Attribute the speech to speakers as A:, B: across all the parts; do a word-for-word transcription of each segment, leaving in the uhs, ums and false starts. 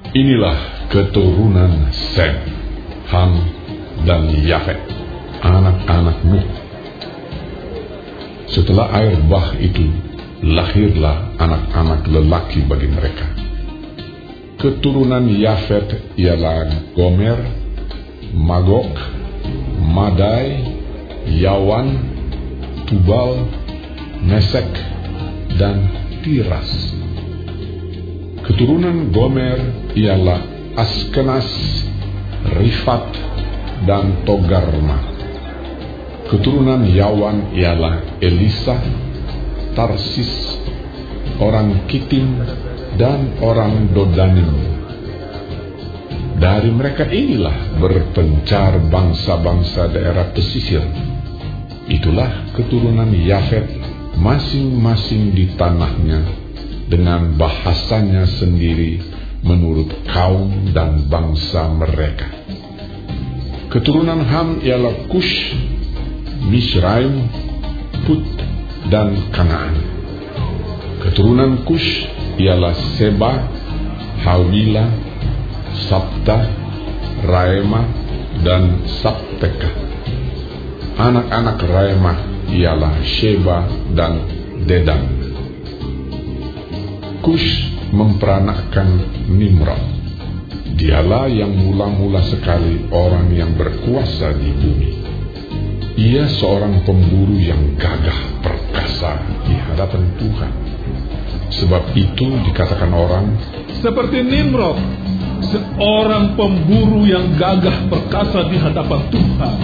A: Inilah keturunan Sem, Ham, dan Yafet, anak-anak Nuh. Setelah air bah itu, lahirlah anak-anak lelaki bagi mereka. Keturunan Yafet ialah Gomer, Magog, Madai, Yawan, Tubal, Mesek, dan Tiras. Keturunan Gomer ialah Askenas, Rifat, dan Togarma. Keturunan Yawan ialah Elisa, Tarsis, orang Kitim, dan orang Dodanim. Dari mereka inilah berpencar bangsa-bangsa daerah pesisir. Itulah keturunan Yafet, masing-masing di tanahnya, dengan bahasanya sendiri menurut kaum dan bangsa mereka. Keturunan Ham ialah Kush, Misraim, Put, dan Kanaan. Keturunan Kush ialah Seba, Hawila, Sabta, Raema, dan Sabteka. Anak-anak Raema ialah Sheba dan Dedan. Kush memperanakkan Nimrod. Dialah yang mula-mula sekali orang yang berkuasa di bumi. Ia seorang pemburu yang gagah perkasa di hadapan Tuhan. Sebab itu dikatakan orang,
B: seperti Nimrod, seorang pemburu yang gagah perkasa di hadapan Tuhan.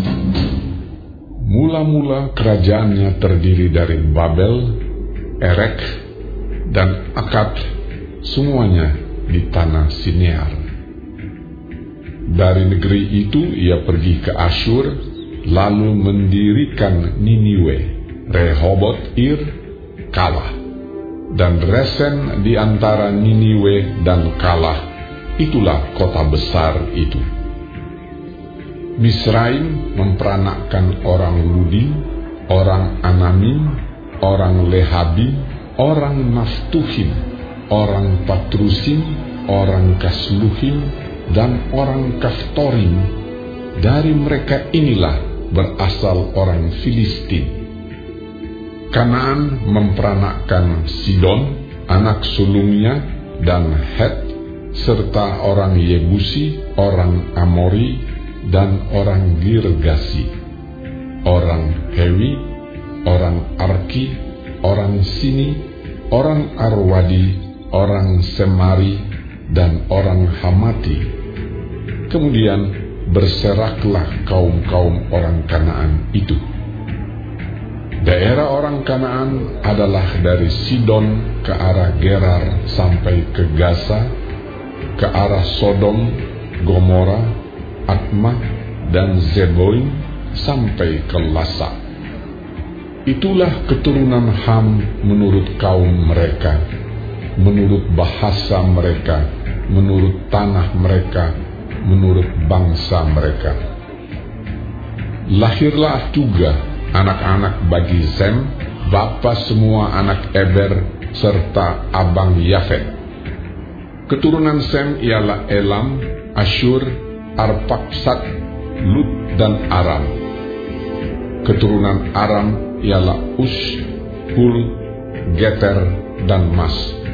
A: Mula-mula kerajaannya terdiri dari Babel, Erek, dan Akad, semuanya di tanah Sinear. Dari negeri itu ia pergi ke Asyur, lalu mendirikan Niniwe, Rehoboth Ir, Kalah, dan Resen di antara Niniwe dan Kalah. Itulah kota besar itu. Misraim memperanakkan orang Ludim, orang Anamim, orang Lehabim, orang Naftuhim, orang Patrusim, orang Kasluhim, dan orang Kaftorim. Dari mereka inilah berasal orang Filistin. Kanaan memperanakkan Sidon, anak sulungnya, dan Het, serta orang Yebusi, orang Amori, dan orang Girgasi, orang Hewi, orang Arki, orang Sini, orang Arwadi, orang Semari, dan orang Hamati. Kemudian berseraklah kaum-kaum orang Kanaan itu. Daerah orang Kanaan adalah dari Sidon ke arah Gerar sampai ke Gaza, ke arah Sodom, Gomora, Atma, dan Zeboim sampai ke Lasa. Itulah keturunan Ham menurut kaum mereka, menurut bahasa mereka, menurut tanah mereka, menurut bangsa mereka. Lahirlah juga anak-anak bagi Sem, bapa semua anak Eber, serta abang Yafet. Keturunan Sem ialah Elam, Asyur, Arpaksad, Lut, dan Aram. Keturunan Aram ialah Us, Hul, Geter, dan Mas.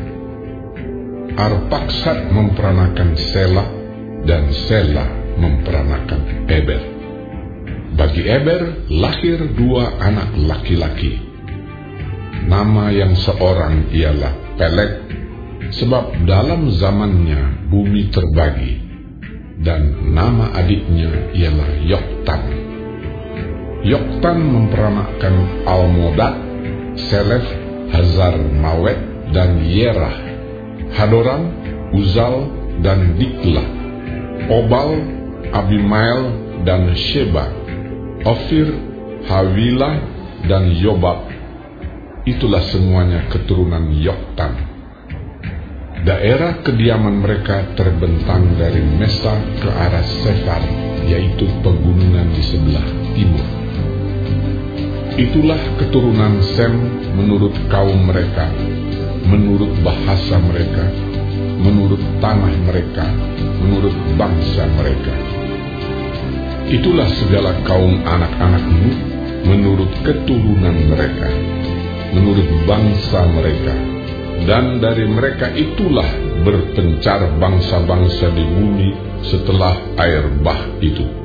A: Arpaksad memperanakan Sela, dan Sela memperanakan Eber. Bagi Eber lahir dua anak laki-laki. Nama yang seorang ialah Peleg, sebab dalam zamannya bumi terbagi, dan nama adiknya ialah Yoktan. Yoktan memperanakkan Almodad, Selef, Hazar Mawet, dan Yerah, Hadoram, Uzal, dan Diklah, Obal, Abimael, dan Sheba, Ofir, Hawilah, dan Yobab. Itulah semuanya keturunan Yoktan. Daerah kediaman mereka terbentang dari Mesa ke arah Sefar, yaitu pegunungan di sebelah timur. Itulah keturunan Sem menurut kaum mereka, menurut bahasa mereka, menurut menurut tanah mereka, menurut bangsa mereka. Itulah segala kaum anak-anak Nuh menurut keturunan mereka, menurut bangsa mereka, dan dari mereka itulah berpencar bangsa-bangsa di bumi setelah air bah itu.